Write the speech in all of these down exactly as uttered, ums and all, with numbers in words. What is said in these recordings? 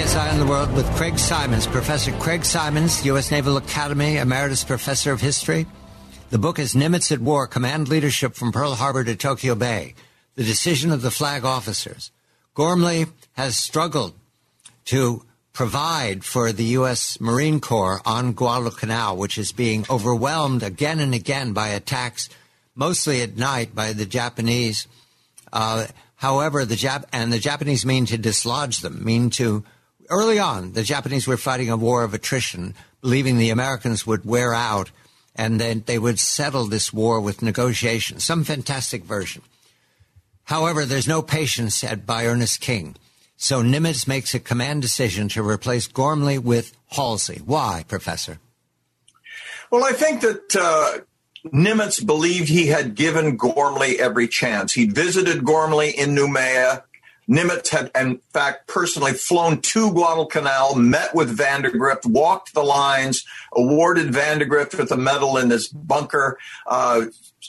Today's Eye on the World with Craig Simons. Professor Craig Simons, U S Naval Academy Emeritus Professor of History. The book is Nimitz at War, Command Leadership from Pearl Harbor to Tokyo Bay, the Decision of the Flag Officers. Gormley has struggled to provide for the U S Marine Corps on Guadalcanal, which is being overwhelmed again and again by attacks, mostly at night by the Japanese. Uh, however, the Jap- and the Japanese mean to dislodge them, mean to, early on, the Japanese were fighting a war of attrition, believing the Americans would wear out, and then they would settle this war with negotiations, some fantastic version. However, there's no patience at by Ernest King. So Nimitz makes a command decision to replace Gormley with Halsey. Why, Professor? Well, I think that uh, Nimitz believed he had given Gormley every chance. He'd visited Gormley in Noumea. Nimitz had, in fact, personally flown to Guadalcanal, met with Vandegrift, walked the lines, awarded Vandegrift with a medal in his bunker, uh,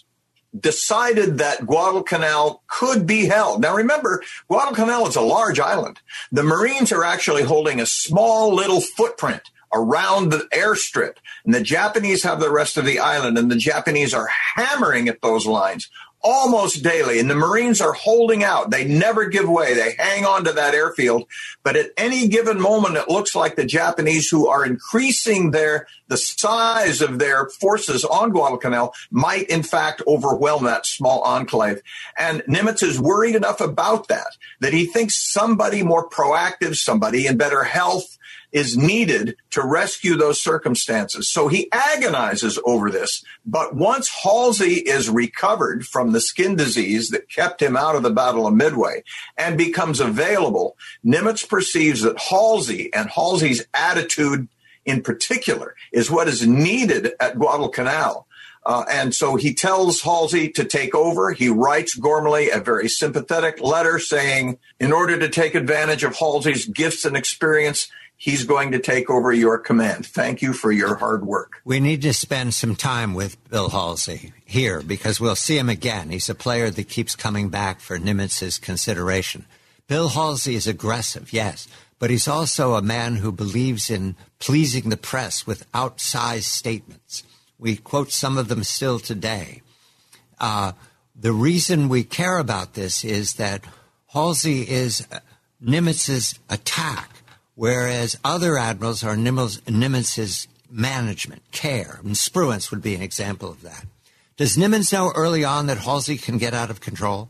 decided that Guadalcanal could be held. Now, remember, Guadalcanal is a large island. The Marines are actually holding a small little footprint around the airstrip, and the Japanese have the rest of the island, and the Japanese are hammering at those lines almost daily, and the Marines are holding out. They never give way. They hang on to that airfield. But at any given moment, it looks like the Japanese, who are increasing their the size of their forces on Guadalcanal, might in fact overwhelm that small enclave. And Nimitz is worried enough about that that he thinks somebody more proactive, somebody in better health, is needed to rescue those circumstances. So he agonizes over this. But once Halsey is recovered from the skin disease that kept him out of the Battle of Midway and becomes available, Nimitz perceives that Halsey and Halsey's attitude in particular is what is needed at Guadalcanal. Uh, and so he tells Halsey to take over. He writes Gormley a very sympathetic letter saying, in order to take advantage of Halsey's gifts and experience, he's going to take over your command. Thank you for your hard work. We need to spend some time with Bill Halsey here because we'll see him again. He's a player that keeps coming back for Nimitz's consideration. Bill Halsey is aggressive, yes, but he's also a man who believes in pleasing the press with outsized statements. We quote some of them still today. Uh, the reason we care about this is that Halsey is Nimitz's attack, whereas other admirals are Nimitz's management, care. And Spruance would be an example of that. Does Nimitz know early on that Halsey can get out of control?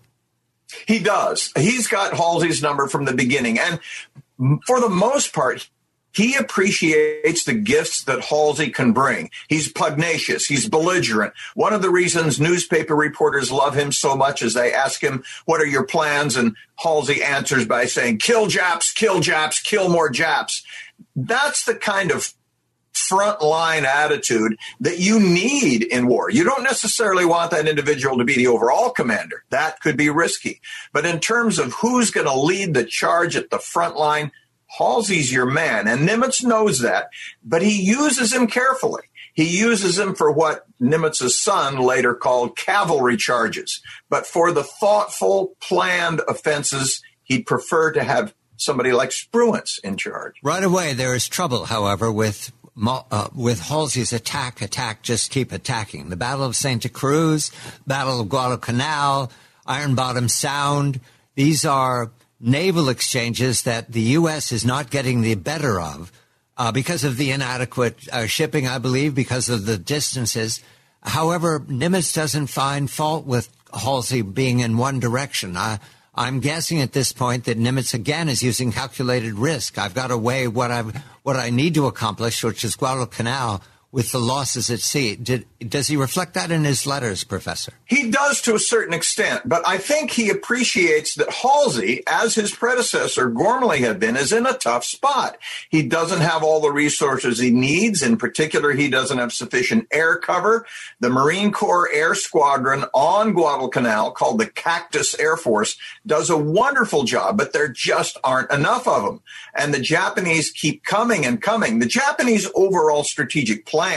He does. He's got Halsey's number from the beginning. And for the most part, he appreciates the gifts that Halsey can bring. He's pugnacious. He's belligerent. One of the reasons newspaper reporters love him so much is they ask him, what are your plans? And Halsey answers by saying, kill Japs, kill Japs, kill more Japs. That's the kind of frontline attitude that you need in war. You don't necessarily want that individual to be the overall commander. That could be risky. But in terms of who's going to lead the charge at the front line, Halsey's your man, and Nimitz knows that, but he uses him carefully. He uses him for what Nimitz's son later called cavalry charges. But for the thoughtful, planned offenses, he'd prefer to have somebody like Spruance in charge. Right away, there is trouble, however, with uh, with Halsey's attack, attack, just keep attacking. The Battle of Santa Cruz, Battle of Guadalcanal, Iron Bottom Sound, these are naval exchanges that the U S is not getting the better of uh, because of the inadequate uh, shipping, I believe, because of the distances. However, Nimitz doesn't find fault with Halsey being in one direction. I, I'm guessing at this point that Nimitz, again, is using calculated risk. I've got to weigh what, I've, what I need to accomplish, which is Guadalcanal, with the losses at sea. Did, does he reflect that in his letters, Professor? He does to a certain extent, but I think he appreciates that Halsey, as his predecessor Gormley had been, is in a tough spot. He doesn't have all the resources he needs. In particular, he doesn't have sufficient air cover. The Marine Corps Air Squadron on Guadalcanal, called the Cactus Air Force, does a wonderful job, but there just aren't enough of them. And the Japanese keep coming and coming. The Japanese overall strategic plan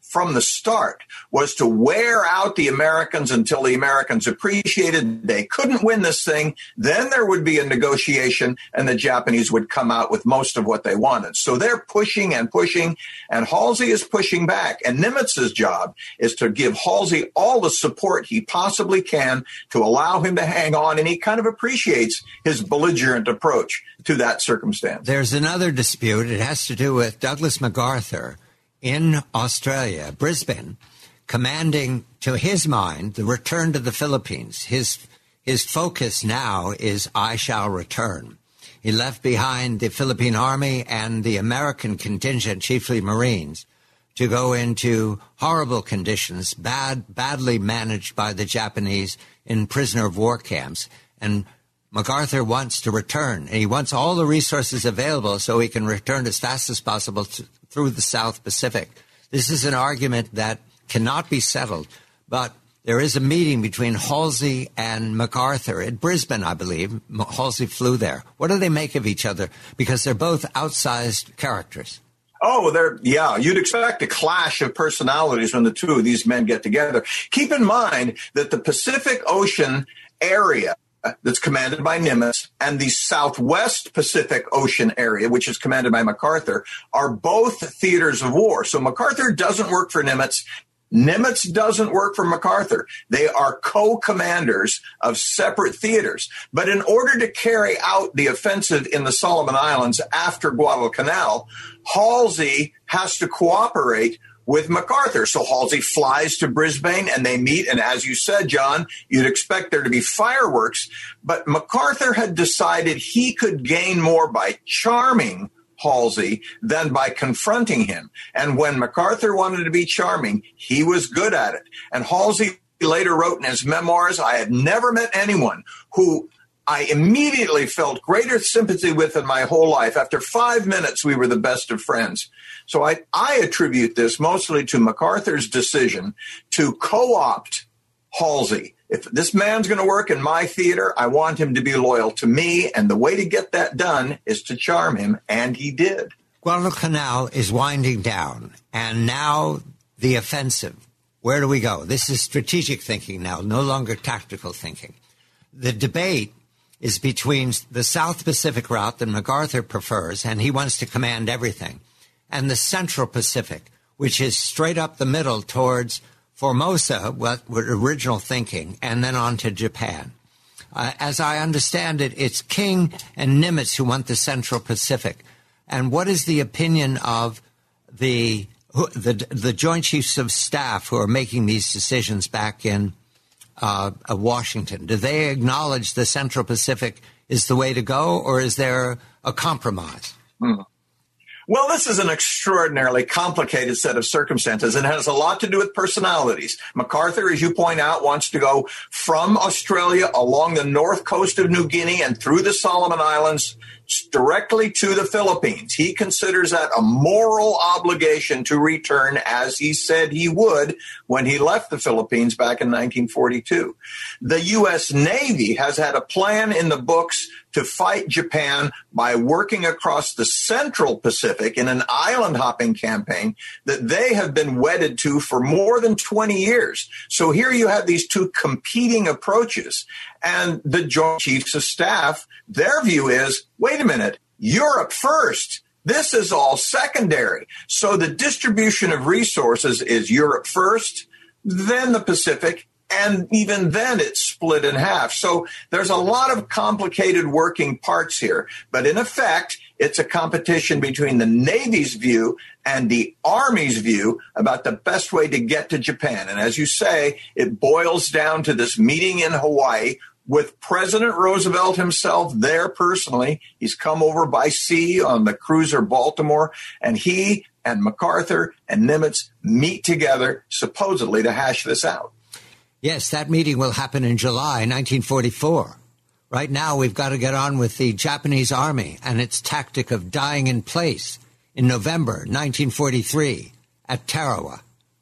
from the start was to wear out the Americans until the Americans appreciated they couldn't win this thing. Then there would be a negotiation and the Japanese would come out with most of what they wanted. So they're pushing and pushing, and Halsey is pushing back. And Nimitz's job is to give Halsey all the support he possibly can to allow him to hang on. And he kind of appreciates his belligerent approach to that circumstance. There's another dispute. It has to do with Douglas MacArthur in Australia, Brisbane, commanding, to his mind, the return to the Philippines. His his focus now is I shall return. He left behind the Philippine Army and the American contingent, chiefly Marines, to go into horrible conditions, bad, badly managed by the Japanese in prisoner of war camps. And MacArthur wants to return, and he wants all the resources available so he can return as fast as possible to, through the South Pacific. This is an argument that cannot be settled, but there is a meeting between Halsey and MacArthur at Brisbane, I believe. Halsey flew there. What do they make of each other? Because they're both outsized characters. Oh, they're, yeah, you'd expect a clash of personalities when the two of these men get together. Keep in mind that the Pacific Ocean area that's commanded by Nimitz and the Southwest Pacific Ocean area, which is commanded by MacArthur, are both theaters of war. So MacArthur doesn't work for Nimitz. Nimitz doesn't work for MacArthur. They are co-commanders of separate theaters. But in order to carry out the offensive in the Solomon Islands after Guadalcanal, Halsey has to cooperate with MacArthur. So Halsey flies to Brisbane and they meet. And as you said, John, you'd expect there to be fireworks. But MacArthur had decided he could gain more by charming Halsey than by confronting him. And when MacArthur wanted to be charming, he was good at it. And Halsey later wrote in his memoirs, I had never met anyone who I immediately felt greater sympathy with in my whole life. After five minutes, we were the best of friends. So I, I attribute this mostly to MacArthur's decision to co-opt Halsey. If this man's going to work in my theater, I want him to be loyal to me. And the way to get that done is to charm him. And he did. Guadalcanal is winding down. And now the offensive. Where do we go? This is strategic thinking now, no longer tactical thinking. The debate is between the South Pacific route that MacArthur prefers, and he wants to command everything, and the Central Pacific, which is straight up the middle towards Formosa, what original thinking, and then on to Japan. Uh, as I understand it, it's King and Nimitz who want the Central Pacific. And what is the opinion of the the, the Joint Chiefs of Staff who are making these decisions back in uh, Washington? Do they acknowledge the Central Pacific is the way to go, or is there a compromise? Hmm. Well, this is an extraordinarily complicated set of circumstances, and it has a lot to do with personalities. MacArthur, as you point out, wants to go from Australia along the north coast of New Guinea and through the Solomon Islands directly to the Philippines. He considers that a moral obligation to return, as he said he would when he left the Philippines back in nineteen forty-two. The U S Navy has had a plan in the books to fight Japan by working across the Central Pacific in an island-hopping campaign that they have been wedded to for more than twenty years. So here you have these two competing approaches. And the Joint Chiefs of Staff, their view is, wait a minute, Europe first. This is all secondary. So the distribution of resources is Europe first, then the Pacific, and even then it's split in half. So there's a lot of complicated working parts here. But in effect, it's a competition between the Navy's view and the Army's view about the best way to get to Japan. And as you say, it boils down to this meeting in Hawaii with President Roosevelt himself there personally. He's come over by sea on the cruiser Baltimore, and he and MacArthur and Nimitz meet together supposedly to hash this out. Yes, that meeting will happen in July nineteen forty-four. Right now, we've got to get on with the Japanese Army and its tactic of dying in place in November nineteen forty-three at Tarawa.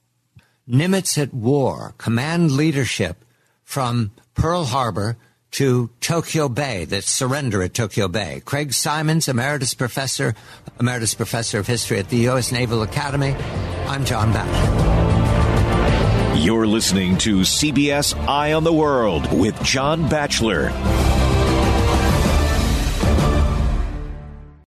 Nimitz at war, command leadership from Pearl Harbor to Tokyo Bay, the surrender at Tokyo Bay. Craig Simons, emeritus professor, emeritus professor of history at the U S Naval Academy. I'm John Batchelor. You're listening to C B S Eye on the World with John Batchelor.